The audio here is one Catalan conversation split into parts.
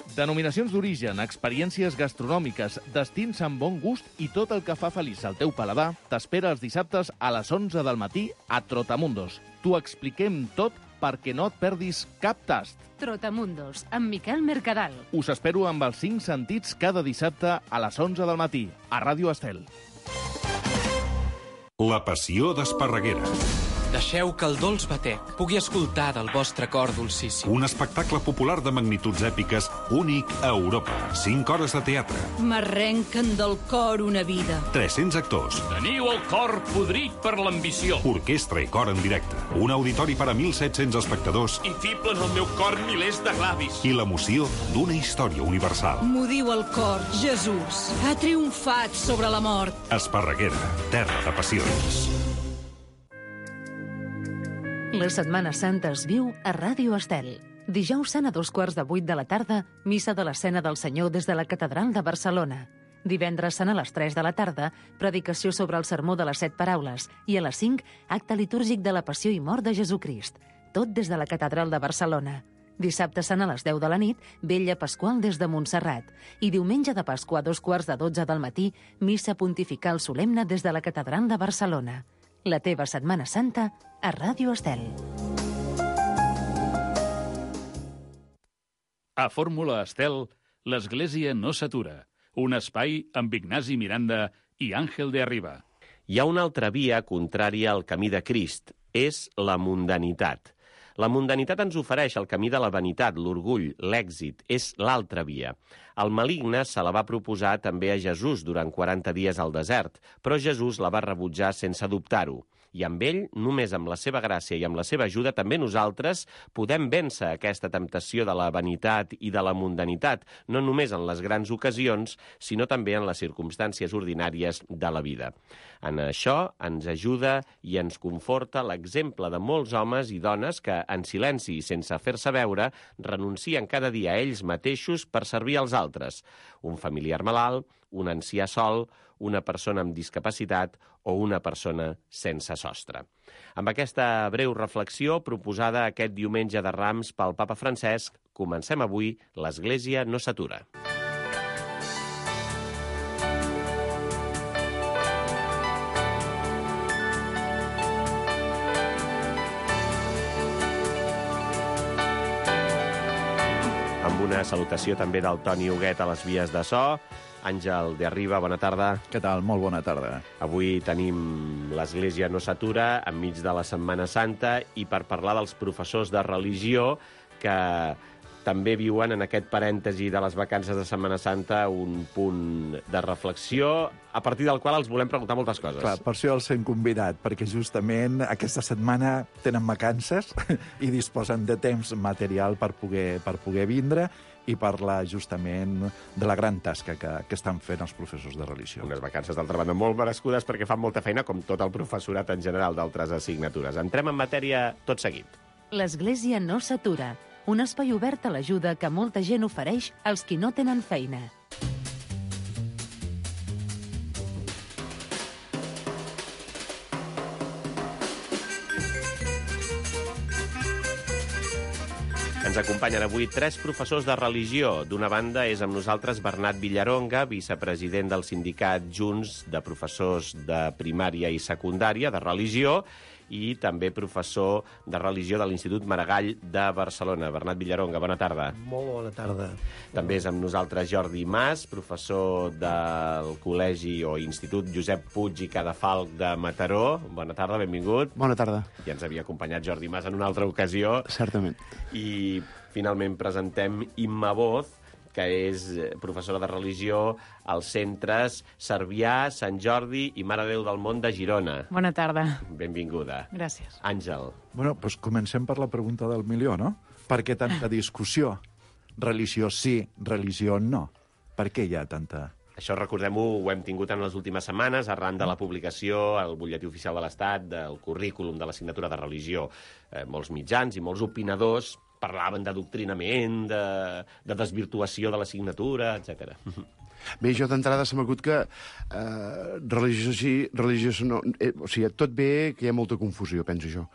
Denominacions d'origen, experiències gastronòmiques, destins amb bon gust i tot el que fa feliç al teu paladar t'espera els dissabtes a les 11 del matí a Trotamundos. T'ho expliquem tot perquè no et perdis cap tast. Trotamundos, amb Miquel Mercadal. Us espero amb els 5 sentits cada dissabte a les 11 del matí, a Ràdio Estel. La passió d'Esparreguera. Deixeu que el dolç batec pugui escoltar del vostre cor dolcíssim. Un espectacle popular de magnituds èpiques únic a Europa. 5 hores de teatre. M'arrenquen del cor una vida. 300 actors. Teniu el cor podrit per l'ambició. Orquestra i cor en directe. Un auditori per a 1.700 espectadors. I fiblen al meu cor milers de glavis. I l'emoció d'una història universal. M'ho diu el cor. Jesús ha triomfat sobre la mort. Esparreguera, terra de passions. La Setmana Santa es viu a Ràdio Estel. Dijous sant a 2:15 de la tarda, missa de l'Escena del Senyor des de la Catedral de Barcelona. Divendres sant a les 3 de la tarda, predicació sobre el sermó de les 7 paraules. I a les 5, acte litúrgic de la Passió i Mort de Jesucrist. Tot des de la Catedral de Barcelona. Dissabte sant a les 10 de la nit, Vetlla Pasqual des de Montserrat. I diumenge de Pasqua a 2:15 del matí, missa pontifical solemne des de la Catedral de Barcelona. La teva Setmana Santa a Ràdio Estel. A Fórmula Estel, l'Església no s'atura. Un espai amb Ignasi Miranda i Àngel de Arriba. Hi ha una altra via contrària al camí de Crist. És la mundanitat. La mundanitat ens ofereix el camí de la vanitat, l'orgull, l'èxit. És l'altra via. El maligne se la va proposar també a Jesús durant 40 dies al desert, però Jesús la va rebutjar sense dubtar-ho. I amb ell, només amb la seva gràcia i amb la seva ajuda, també nosaltres podem vèncer aquesta temptació de la vanitat i de la mundanitat, no només en les grans ocasions, sinó també en les circumstàncies ordinàries de la vida. En això ens ajuda i ens conforta l'exemple de molts homes i dones que, en silenci i sense fer-se veure, renuncien cada dia a ells mateixos per servir als altres. Un familiar malalt, un ancià sol, una persona amb discapacitat o una persona sense sostre. Amb aquesta breu reflexió proposada aquest diumenge de Rams pel papa Francesc, comencem avui l'Església no s'atura. Amb una salutació també del Toni Huguet a les vies de so. Àngel de Arriba, bona tarda. Què tal? Molt bona tarda. Avui tenim l'Església no s'atura enmig de la Setmana Santa i per parlar dels professors de religió que també viuen en aquest parèntesi de les vacances de Setmana Santa un punt de reflexió a partir del qual els volem preguntar moltes coses. Clar, per això els hem convidat, perquè justament aquesta setmana tenen vacances i disposen de temps material per poder vindre i parlar justament de la gran tasca que estan fent els professors de religió. Unes vacances, d'altra banda, molt merescudes perquè fan molta feina, com tot el professorat en general d'altres assignatures. Entrem en matèria tot seguit. L'Església no s'atura. Un espai obert a l'ajuda que molta gent ofereix als qui no tenen feina. Ens acompanyen avui 3 professors de religió. D'una banda és amb nosaltres Bernat Villaronga, vicepresident del sindicat Junts de professors de primària i secundària de religió, i també professor de religió de l'Institut Maragall de Barcelona. Bernat Villaronga, bona tarda. Molt bona tarda. També és amb nosaltres Jordi Mas, professor del Col·legi o Institut Josep Puig i Cadafalch de Mataró. Bona tarda, benvingut. Bona tarda. Ja ens havia acompanyat Jordi Mas en una altra ocasió. Certament. I finalment presentem Imma Boz, que és professora de religió als centres Cervià, Sant Jordi i Mare de Déu del Mont de Girona. Bona tarda. Benvinguda. Gràcies. Àngel. Bueno, doncs comencem per la pregunta del milió, no? Per què tanta discussió? Religió sí, religió no. Per què hi ha tanta... Això, recordem-ho, ho hem tingut en les últimes setmanes, arran de la publicació al Butlletí Oficial de l'Estat del currículum de l'assignatura de religió. Molts mitjans i molts opinadors parlaven d'adoctrinament, de desvirtuació de l'assignatura, etc. Bé, jo d'entrada se m'acut que religió sí, religió no... O sigui, tot bé que hi ha molta confusió, penso jo.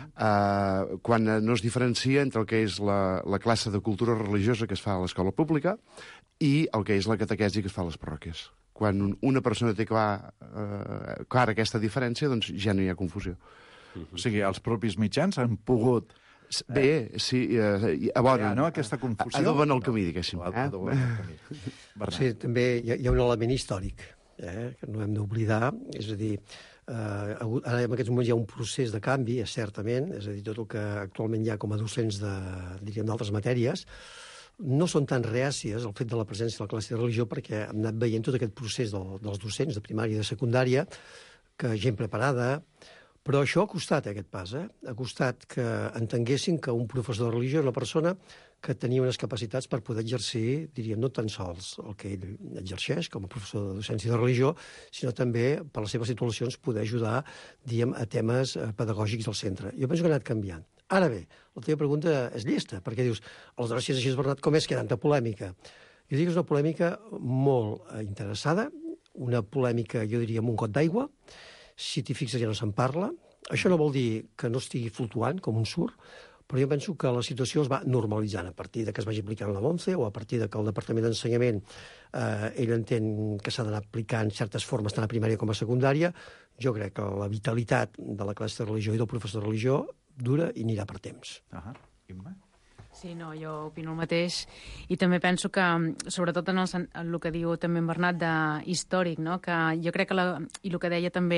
Quan no es diferencia entre el que és la classe de cultura religiosa que es fa a l'escola pública i el que és la catequesi que es fa a les parròquies. Quan una persona té clara aquesta diferència, doncs ja no hi ha confusió. O sigui, els propis mitjans han pogut... Bé, sí, abonen, no, aquesta confusió. Adoben el camí, diguéssim. Adoben el camí. Sí, també hi ha un element històric, que no hem d'oblidar, és a dir, ara en aquests moments hi ha un procés de canvi, certament, és a dir, tot el que actualment hi ha com a docents d'altres matèries, no són tan reàcies al fet de la presència de la classe de religió perquè hem anat veient tot aquest procés dels docents de primària i de secundària, que gent preparada. Però això ha costat, aquest pas, ha costat que entenguessin que un professor de religió és una persona que tenia unes capacitats per poder exercir, diríem, no tan sols el que ell exerceix com a professor de docència de religió, sinó també, per les seves titulacions, poder ajudar, diguem, a temes pedagògics del centre. Jo penso que ha anat canviant. Ara bé, la teva pregunta és llesta, perquè dius, aleshores, si és així, Bernat, com és que hi ha tanta polèmica? Jo dic que és una polèmica molt interessada, una polèmica, jo diria, amb un got d'aigua. Si t'hi fixes ja no se'n parla. Això no vol dir que no estigui fluctuant com un surt, però jo penso que la situació es va normalitzant a partir de que es vagi aplicant la LOMCE o a partir de que el Departament d'Ensenyament ell entén que s'ha d'anar aplicant certes formes tant a primària com a secundària. Jo crec que la vitalitat de la classe de religió i del professor de religió dura i anirà per temps. Imma? Sí, no, jo opino el mateix i també penso que, sobretot en el que diu també en Bernat d'històric, no? Que jo crec que, i el que deia també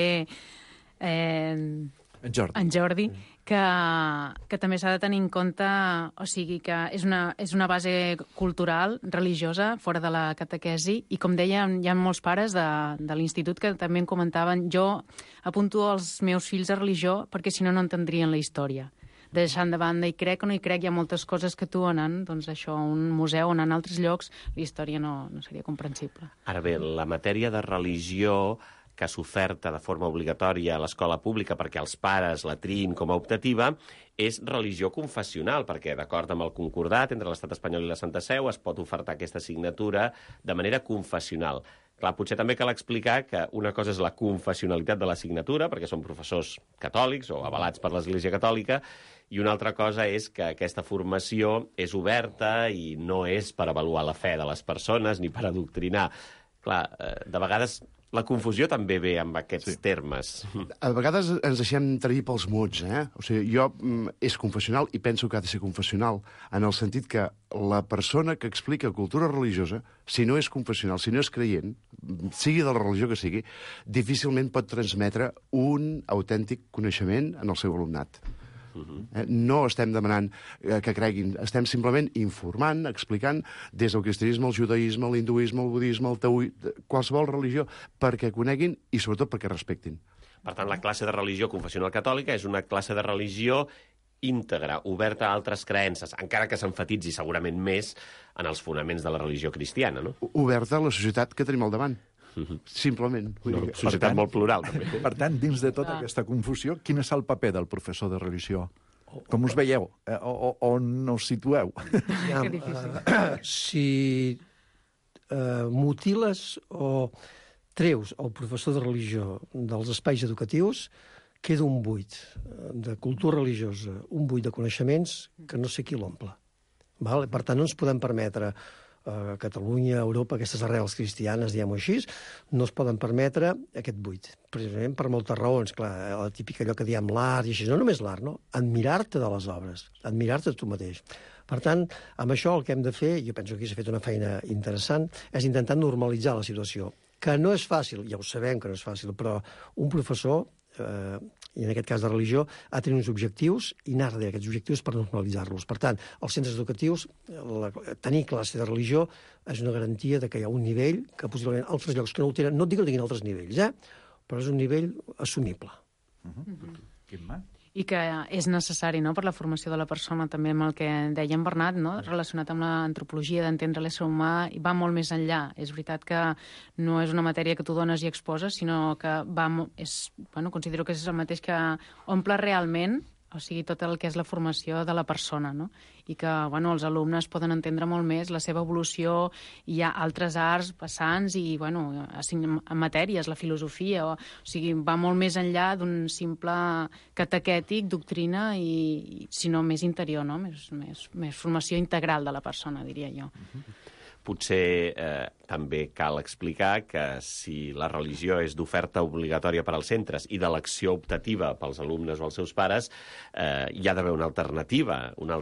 en Jordi, que també s'ha de tenir en compte, o sigui, que és una base cultural, religiosa, fora de la catequesi, i com deia, hi ha molts pares de l'institut que també em comentaven, jo apunto els meus fills a religió perquè si no no entendrien la història. Deixant de banda, hi crec o no hi crec, hi ha moltes coses que tu anant, doncs això, un museu o en altres llocs, la història no seria comprensible. Ara bé, la matèria de religió que s'oferta de forma obligatòria a l'escola pública perquè els pares la triïn com a optativa és religió confessional, perquè d'acord amb el concordat entre l'Estat espanyol i la Santa Seu es pot ofertar aquesta assignatura de manera confessional. Clar, potser també cal explicar que una cosa és la confessionalitat de l'assignatura, perquè són professors catòlics o avalats per l'Església Catòlica, i una altra cosa és que aquesta formació és oberta i no és per avaluar la fe de les persones ni per adoctrinar. Clar, de vegades la confusió també ve amb aquests termes. A vegades ens deixem trair pels mots, O sigui, és confessional i penso que ha de ser confessional, en el sentit que la persona que explica cultura religiosa, si no és confessional, si no és creient, sigui de la religió que sigui, difícilment pot transmetre un autèntic coneixement en el seu alumnat. No estem demanant que creguin, estem simplement informant, explicant des del cristianisme, el judaïsme, l'hinduisme, el budisme, el taoisme, qualsevol religió, perquè coneguin i sobretot perquè respectin. Per tant, la classe de religió confessional catòlica és una classe de religió íntegra, oberta a altres creences, encara que s'enfatitzi segurament més en els fonaments de la religió cristiana, no? Oberta a la societat que tenim al davant. Simplement. Una societat molt plural, també. Per tant, dins de tota aquesta confusió, quin és el paper del professor de religió? Com us veieu? On us situeu? Que difícil. Si mutiles o treus el professor de religió dels espais educatius, queda un buit de cultura religiosa, un buit de coneixements que no sé qui l'omple. Per tant, no ens podem permetre a Catalunya, a Europa, aquestes arrels cristianes, diguem-ho així, no es poden permetre aquest buit. Precisament per moltes raons. Clar, la típica allò que diem l'art i així. No només l'art, no? Admirar-te de les obres. Admirar-te tu mateix. Per tant, amb això el que hem de fer, jo penso que aquí s'ha fet una feina interessant, és intentar normalitzar la situació. Que no és fàcil, ja ho sabem que no és fàcil, però un professor, i en aquest cas de religió, ha de tenir uns objectius i anar darrere aquests objectius per normalitzar-los. Per tant, als centres educatius, tenir classe de religió és una garantia de que hi ha un nivell que possiblement altres llocs que no ho tenen, no et dic que no tinguin altres nivells, però és un nivell assumible. I que és necessari, no?, per la formació de la persona, també amb el que deia en Bernat, no?, relacionat amb l'antropologia, d'entendre l'ésser humà, i va molt més enllà. És veritat que no és una matèria que tu dones i exposes, sinó que considero que és el mateix que omple realment, o sigui, tot el que és la formació de la persona, no? i que els alumnes poden entendre molt més la seva evolució. Hi ha altres arts vessants i matèries, la filosofia, o sigui, va molt més enllà d'un simple catequètic, doctrina, i sinó més interior, no? Més formació integral de la persona, diria jo. Potser també cal explicar que si la religió és d'oferta obligatòria per als centres i d'elecció optativa pels alumnes o els seus pares, hi ha d'haver una alternativa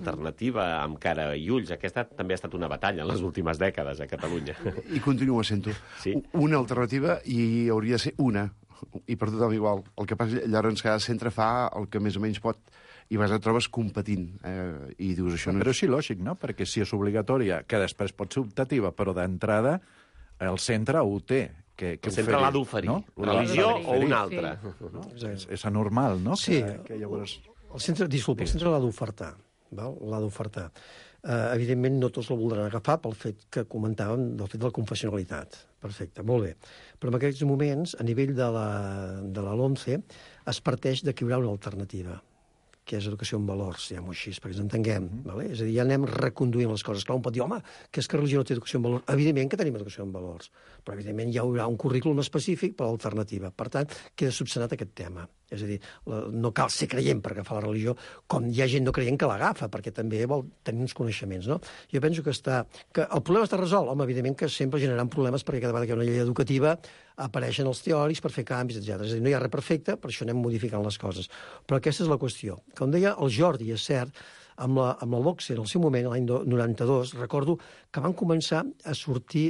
amb cara i ulls. Aquesta també ha estat una batalla en les últimes dècades a Catalunya. I continua sent-ho. Sí. Una alternativa i hauria de ser una, i per tothom igual. El que passa, llavors cada centre fa el que més o menys pot, i vas et trobes competint. I dius, això no Però és il·lògic, no? Perquè si és obligatòria, que després pot ser optativa, però d'entrada el centre ho té. El centre l'ha d'oferir. No? Una religió o una altra. Sí. No? És anormal, no? Sí. Que llavors... El centre l'ha d'ofertar. L'ha d'ofertar. Evidentment, no tots el voldran agafar pel fet que comentàvem del fet de la confessionalitat. Perfecte, molt bé. Però en aquests moments, a nivell de la LOMCE, es parteix de que hi haurà una alternativa, que és educació en valors, diguem-ho així, perquè ens entenguem. Vale? És a dir, ja anem reconduint les coses. Clar, un pot dir, home, que és que religió no té educació en valors. Evidentment que tenim educació en valors, però evidentment hi haurà un currículum específic per a l'alternativa. Per tant, queda subsanat aquest tema. És a dir, no cal ser creient per agafar la religió, com hi ha gent no creient que l'agafa, perquè també vol tenir uns coneixements, no? Jo penso que el problema està resolt. Home, evidentment que sempre generaran problemes perquè cada vegada que hi ha una llei educativa apareixen els teòrics per fer canvis, etc. És a dir, no hi ha res perfecte, per això anem modificant les coses. Però aquesta és la qüestió. Com deia el Jordi, és cert, amb la LOMCE, en el seu moment, l'any 92, recordo que van començar a sortir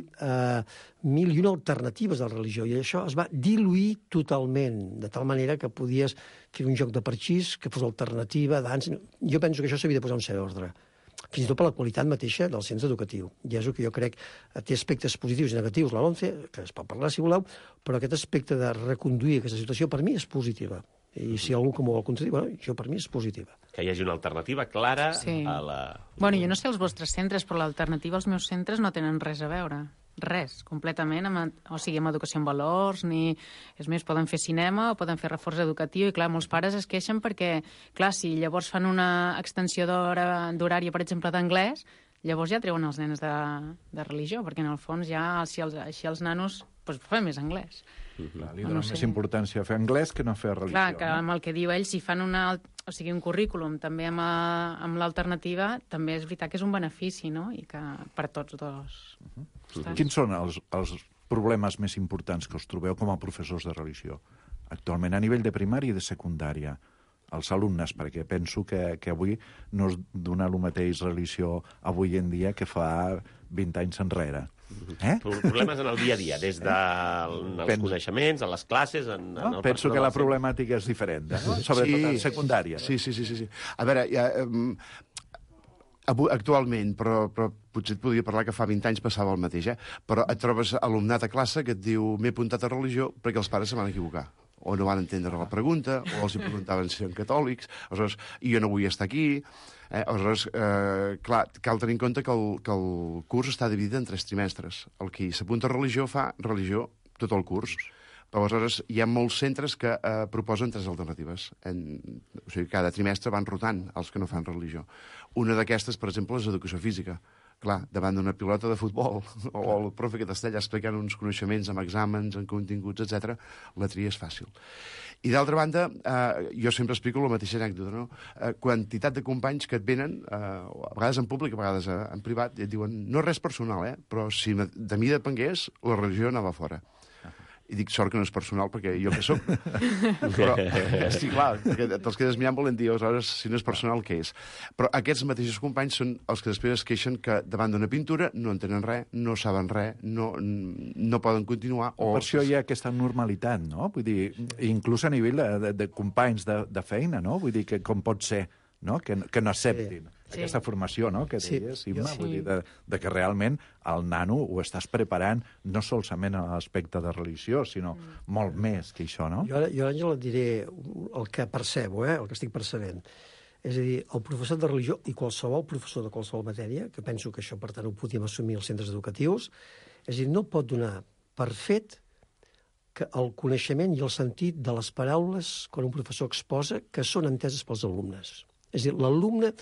1.001 alternatives de la religió, i això es va diluir totalment, de tal manera que podies fer un joc de parxís que fos alternativa, dansa... Jo penso que això s'havia de posar un cert ordre, fins i tot per la qualitat mateixa del centre educatiu. I és el que jo crec té aspectes positius i negatius, la LOMCE, que es pot parlar si voleu, però aquest aspecte de reconduir aquesta situació per mi és positiva. I si algú que m'ho vol concedir, jo per mi és positiva. Que hi hagi una alternativa clara a la... Bueno, jo no sé els vostres centres, però l'alternativa als meus centres no tenen res a veure. Res, completament, amb educació en valors, és més, poden fer cinema o poden fer reforç educatiu, i clar, molts pares es queixen perquè, clar, si llavors fan una extensió d'horària, per exemple, d'anglès, llavors ja treuen els nens de religió, perquè en el fons ja, així els nanos fan més anglès. Li dona més importància a fer anglès que no a fer religió. Clar, que amb el que diu ell, si fan un currículum també amb l'alternativa, també és veritat que és un benefici, no? I que per tots dos. Quins són els problemes més importants que us trobeu com a professors de religió actualment a nivell de primària i de secundària? Els alumnes, perquè penso que avui no es dona el mateix religió avui en dia que fa 20 anys enrere. Problemes en el dia a dia, des dels coneixements, a les classes... Penso que la problemàtica és diferent, sobretot en secundària. Sí. A veure, actualment, però potser et podria parlar que fa 20 anys passava el mateix, però et trobes alumnat a classe que et diu m'he apuntat a religió perquè els pares se van equivocar, o no van entendre la pregunta, o els preguntaven si eren catòlics, aleshores, i jo no vull estar aquí... Aleshores, clar, cal tenir en compte que el curs està dividit en 3 trimestres. El qui s'apunta a religió fa religió tot el curs. Però aleshores hi ha molts centres que proposen 3 alternatives. O sigui, cada trimestre van rotant els que no fan religió. Una d'aquestes, per exemple, és educació física. Clar, davant d'una pilota de futbol o el profe que t'està allà explicant uns coneixements amb exàmens, amb continguts, etc., la tria és fàcil. I d'altra banda, jo sempre explico la mateixa anècdota, no? Quantitat de companys que et venen, a vegades en públic, a vegades en privat, i et diuen, no és res personal, però si de mi depengués, la religió anava fora. I dic, sort que no és personal, perquè jo què soc? Però, sí, clar, te'ls quedes mirant volent dir, aleshores, si no és personal, què és? Però aquests mateixos companys són els que després es queixen que davant d'una pintura no entenen res, no saben res, no poden continuar... Per això hi ha aquesta normalitat, no? Vull dir, inclús a nivell de companys de feina, no? Vull dir, que com pot ser, no? Que no acceptin aquesta formació, no?, que deies, Imma, vull dir, de que realment el nano ho estàs preparant no solament a l'aspecte de religió, sinó molt més que això, no? Jo, Àngel, et diré el que percebo, el que estic percebent. És a dir, el professor de religió i qualsevol professor de qualsevol matèria, que penso que això, per tant, ho podíem assumir als centres educatius, és a dir, no pot donar per fet que el coneixement i el sentit de les paraules, quan un professor exposa, que són enteses pels alumnes. És a dir, l'alumne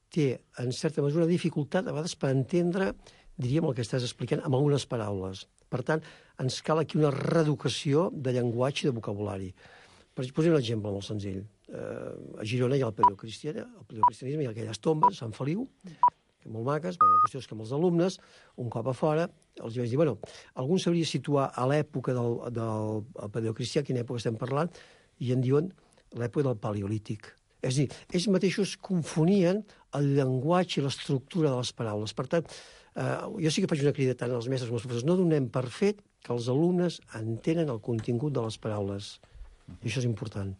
té, en certa mesura, dificultat, a vegades, per entendre, diríem, el que estàs explicant amb algunes paraules. Per tant, ens cal aquí una reeducació de llenguatge i de vocabulari. Posem un exemple molt senzill. A Girona hi ha el paleocristianisme, hi ha aquelles tombes, Sant Feliu, que molt maques, la qüestió és que amb els alumnes, un cop a fora, els vaig dir, algú sabria situar a l'època del paleocristià, quina època estem parlant, i en diuen l'època del paleolític. És a dir, ells mateixos confonien el llenguatge i l'estructura de les paraules. Per tant, jo sí que faig una crida tant als mestres com als professors. No donem per fet que els alumnes entenen el contingut de les paraules. I això és important.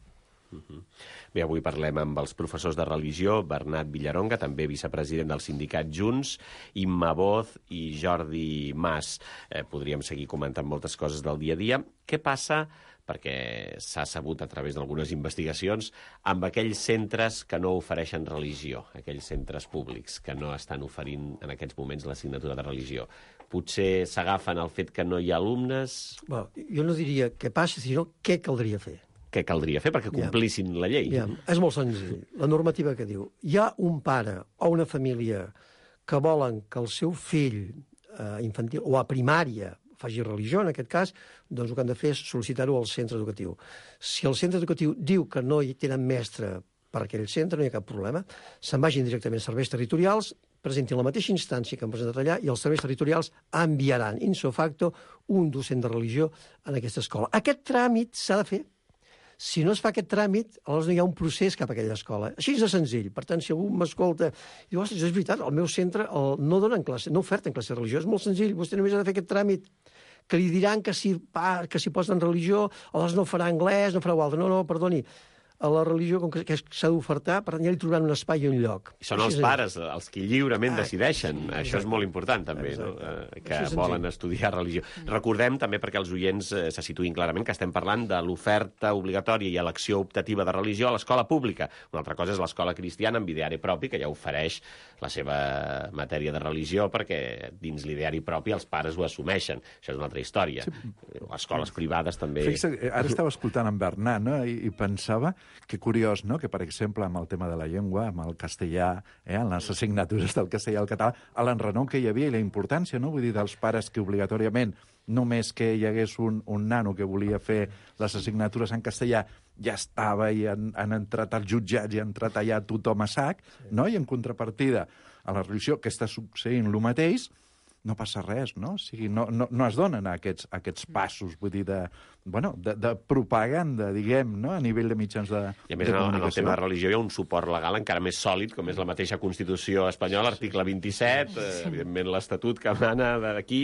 Bé, avui parlem amb els professors de religió, Bernat Villaronga, també vicepresident del sindicat Junts, Imma Boz i Jordi Mas. Podríem seguir comentant moltes coses del dia a dia. Què passa, perquè s'ha sabut a través d'algunes investigacions, amb aquells centres que no ofereixen religió, aquells centres públics que no estan oferint en aquests moments l'assignatura de religió? Potser s'agafen al fet que no hi ha alumnes? Jo no diria què passa, sinó què caldria fer. Què caldria fer perquè complissin la llei? És molt senzill. La normativa que diu, hi ha un pare o una família que volen que el seu fill infantil o a primària faci religió, en aquest cas, doncs el que han de fer és sol·licitar-ho al centre educatiu. Si el centre educatiu diu que no hi tenen mestre per aquell centre, no hi ha cap problema, se'n vagin directament als serveis territorials, presentin la mateixa instància que han presentat allà i els serveis territorials enviaran ipso facto un docent de religió en aquesta escola. Aquest tràmit s'ha de fer. Si no es fa aquest tràmit, aleshores no hi ha un procés cap a aquella escola. Així és de senzill. Per tant, si algú m'escolta i diu, ostres, és veritat, el meu centre no donen classe, no oferten classe de religió, és molt senzill, vostè només ha de fer aquest tràmit, que li diran que si posen religió, aleshores no farà anglès, no farà altre. No, perdoni, a la religió, com que s'ha d'ofertar, per tant, ja li trobaran un espai i un lloc. I són els pares els que lliurement decideixen. Això és molt important, també, que volen estudiar religió. Recordem, també, perquè els oients se situïn clarament, que estem parlant de l'oferta obligatòria i elecció optativa de religió a l'escola pública. Una altra cosa és l'escola cristiana amb ideari propi, que ja ofereix la seva matèria de religió, perquè dins l'ideari propi els pares ho assumeixen. Això és una altra història. Escoles privades també... Ara estava escoltant en Bernat, no? I pensava que curiós, no?, que, per exemple, amb el tema de la llengua, amb el castellà, en les assignatures del castellà i el català, a l'enrenou que hi havia i la importància, no?, vull dir, dels pares que obligatòriament, només que hi hagués un nano que volia fer les assignatures en castellà, ja estava i han entrat als jutjats i ha entrat allà tothom a sac, no?, i en contrapartida a la religió, que està succeint el mateix, no passa res, no? O sigui, no es donen aquests passos, vull dir, de propaganda, diguem, no?, a nivell de mitjans de comunicació. I a més, en el tema de religió hi ha un suport legal encara més sòlid, com és la mateixa Constitució espanyola, article 27, evidentment l'Estatut que emana d'aquí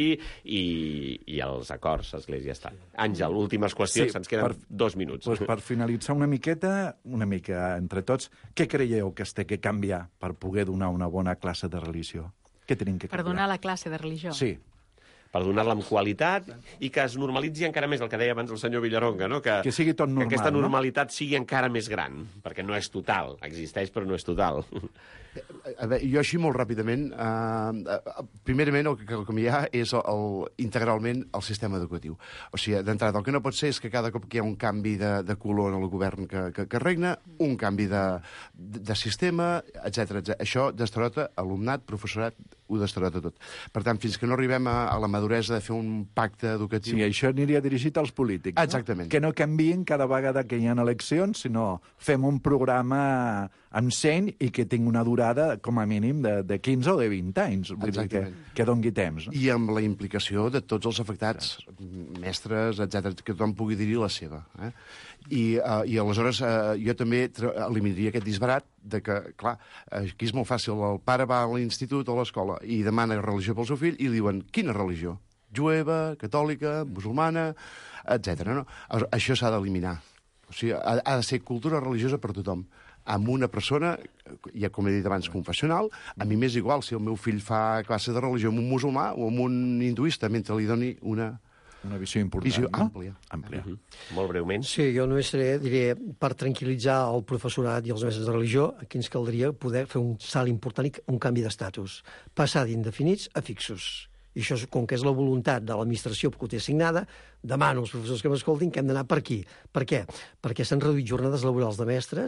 i els acords Església Estat. Àngel, últimes qüestions, ens queden 2 minuts. Per finalitzar una mica entre tots, què creieu que es té que canviar per poder donar una bona classe de religió? Què tenim que canviar? Per donar la classe de religió? Sí. Per donar-la amb qualitat i que es normalitzi encara més, el que deia abans el senyor Villaronga, no? Que sigui tot normal, que aquesta normalitat sigui encara més gran, perquè no és total. Existeix, però no és total. A veure, jo així molt ràpidament, primerament el que cal canviar és integralment el sistema educatiu. O sigui, d'entrada, el que no pot ser és que cada cop que hi ha un canvi de color en el govern que regna, un canvi de sistema, etc. Això destrota alumnat, professorat, ho destrota tot. Per tant, fins que no arribem a la maduresa de fer un pacte educatiu... Sí, això aniria dirigit als polítics, exactament. No? Que no canviïn cada vegada que hi ha eleccions, sinó fem un programa amb seny i que tingui una durada, com a mínim, de 15 o de 20 anys. Vull dir que dongui temps. No? I amb la implicació de tots els afectats, mestres, etc, que tothom pugui dir-hi la seva. I aleshores jo també eliminaria aquest disbarat de que, clar, aquí és molt fàcil. El pare va a l'institut o a l'escola i demana religió pel seu fill i li diuen, quina religió? Jueva, catòlica, musulmana, etc. No? Això s'ha d'eliminar. O sigui, ha de ser cultura religiosa per tothom. Amb una persona, ja com he dit abans, confessional, a mi m'és igual si el meu fill fa classe de religió amb un musulmà o amb un hinduista, mentre li doni una visió important, visió àmplia. Molt breument. Sí, jo només diré, per tranquil·litzar el professorat i els mestres de religió, aquí ens caldria poder fer un salt important i un canvi d'estatus. Passar d'indefinits a fixos. I això, com que és la voluntat de l'administració que ho té assignada, demano als professors que m'escoltin que hem d'anar per aquí. Per què? Perquè s'han reduït jornades laborals de mestres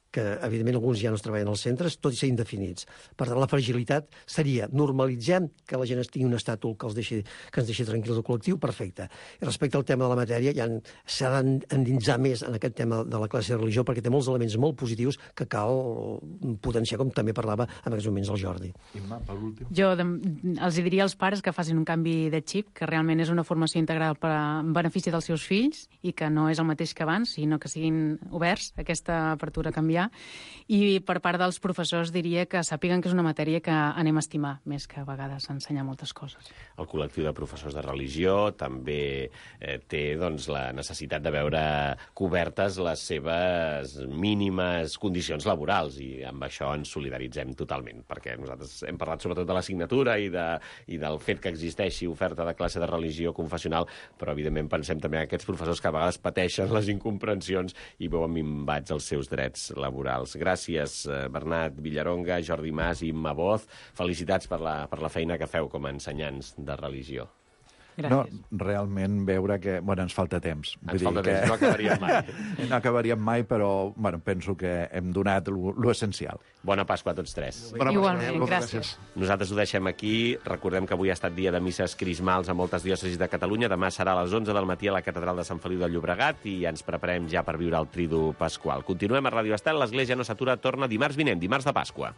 que evidentment alguns ja no es treballen als centres, tot i ser indefinits. Per tant, la fragilitat seria normalitzem que la gent tingui un estàtul que ens deixi tranquils al col·lectiu, perfecte. I respecte al tema de la matèria, ja s'ha d'endinsar més en aquest tema de la classe de religió, perquè té molts elements molt positius que cal potenciar, com també parlava en aquests moments el Jordi. Imma, per últim. Jo els diria als pares que facin un canvi de xip, que realment és una formació integral en benefici dels seus fills i que no és el mateix que abans, sinó que siguin oberts a aquesta apertura a canviar. I per part dels professors diria que sàpiguen que és una matèria que anem a estimar, més que a vegades ensenyar moltes coses. El col·lectiu de professors de religió també té la necessitat de veure cobertes les seves mínimes condicions laborals, i amb això ens solidaritzem totalment, perquè nosaltres hem parlat sobretot de l'assignatura i del fet que existeixi oferta de classe de religió confessional, però evidentment pensem també en aquests professors que a vegades pateixen les incomprensions i veuen minvats els seus drets laborals. Gràcies, Bernat Villaronga, Jordi Mas i Imma Boz. Felicitats per la feina que feu com a ensenyants de religió. Gràcies. No, realment veure que... Bueno, ens falta temps. Ens falta temps, no acabaríem mai. No acabaríem mai, però penso que hem donat l'essencial. Bona Pasqua a tots tres. Igualment, gràcies. Nosaltres ho deixem aquí. Recordem que avui ha estat dia de misses crismals a moltes diòcesis de Catalunya. Demà serà a les 11 del matí a la catedral de Sant Feliu de Llobregat i ens preparem ja per viure el Tridu Pasqual. Continuem a Ràdio Estel. L'Església no s'atura, torna dimarts vinent, dimarts de Pasqua.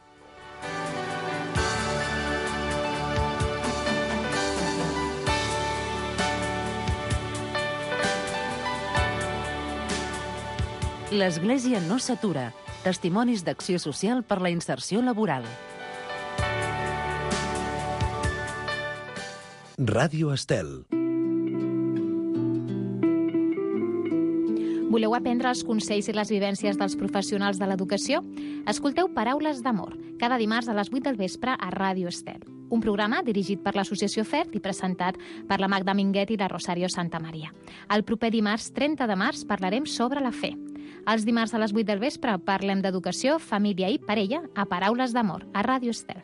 L'Església no s'atura. Testimonis d'acció social per la inserció laboral. Ràdio Estel. Voleu aprendre els consells i les vivències dels professionals de l'educació? Escolteu Paraules d'Amor, cada dimarts a les 8 del vespre a Ràdio Estel. Un programa dirigit per l'Associació FERT i presentat per la Magda Minguet i la Rosario Santamaria. El proper dimarts 30 de març parlarem sobre la fe. Els dimarts a les 8 del vespre parlem d'educació, família i parella a Paraules d'Amor, a Ràdio Estel.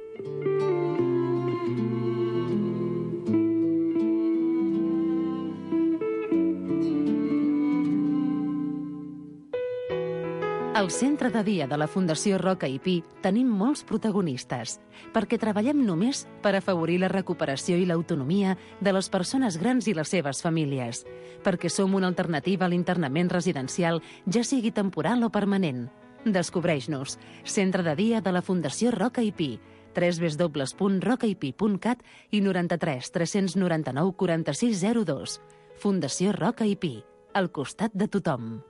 Al centre de dia de la Fundació Roca i Pi tenim molts protagonistes, perquè treballem només per afavorir la recuperació i l'autonomia de les persones grans i les seves famílies, perquè som una alternativa a l'internament residencial, ja sigui temporal o permanent. Descobreix-nos. Centre de dia de la Fundació Roca i Pi, www.rocaipi.cat i 93 399 4602. Fundació Roca i Pi, al costat de tothom.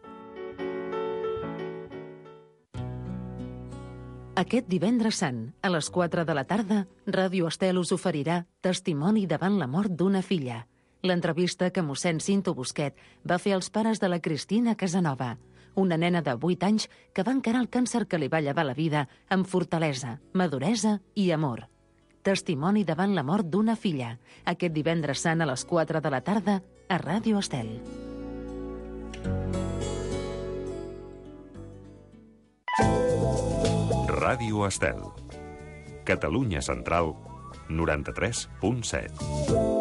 Aquest divendres sant, a les 4 de la tarda, Ràdio Estel us oferirà Testimoni davant la mort d'una filla. L'entrevista que mossèn Cinto Busquet va fer als pares de la Cristina Casanova, una nena de 8 anys que va encarar el càncer que li va llevar la vida amb fortalesa, maduresa i amor. Testimoni davant la mort d'una filla, aquest divendres sant a les 4 de la tarda a Ràdio Estel. Ràdio Estel. Catalunya Central, 93.7.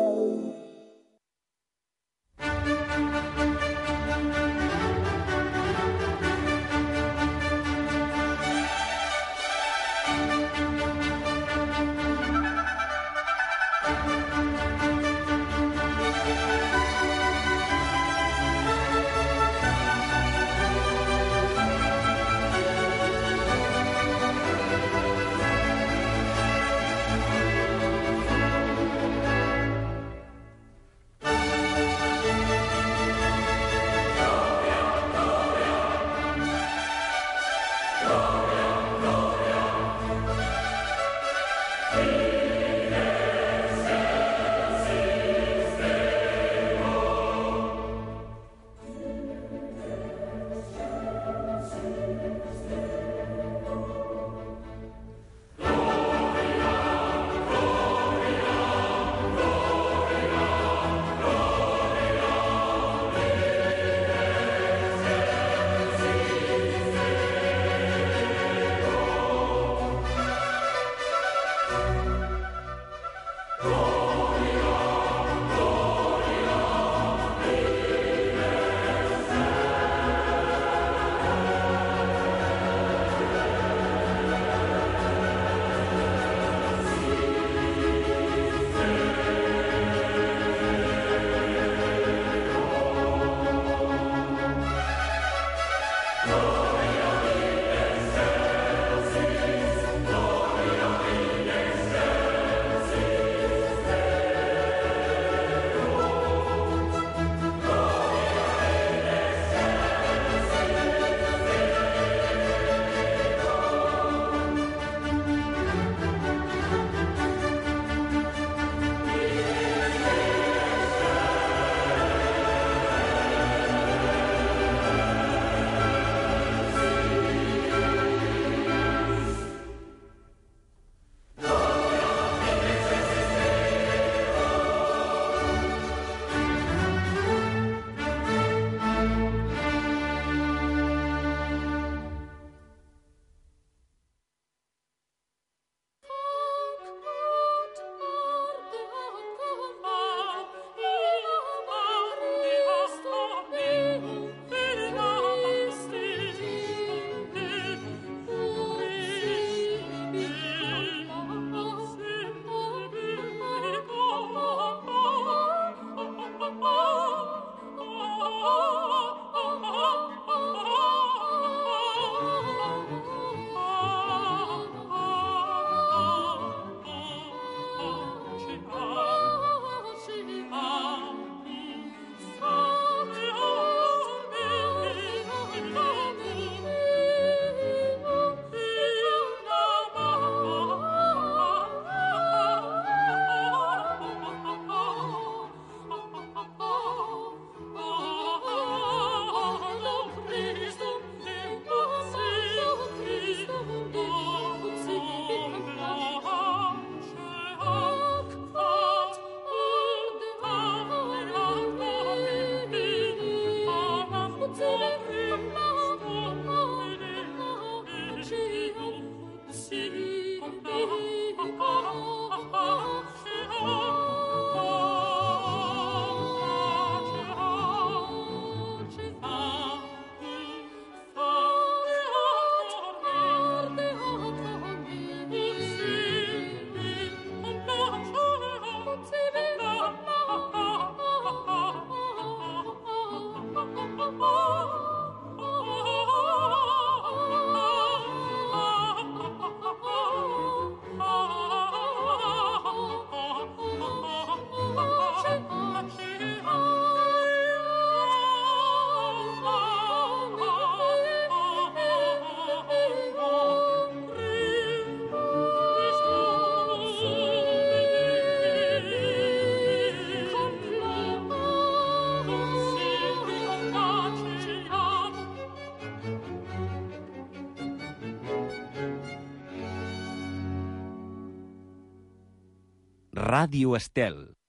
Ràdio Estel.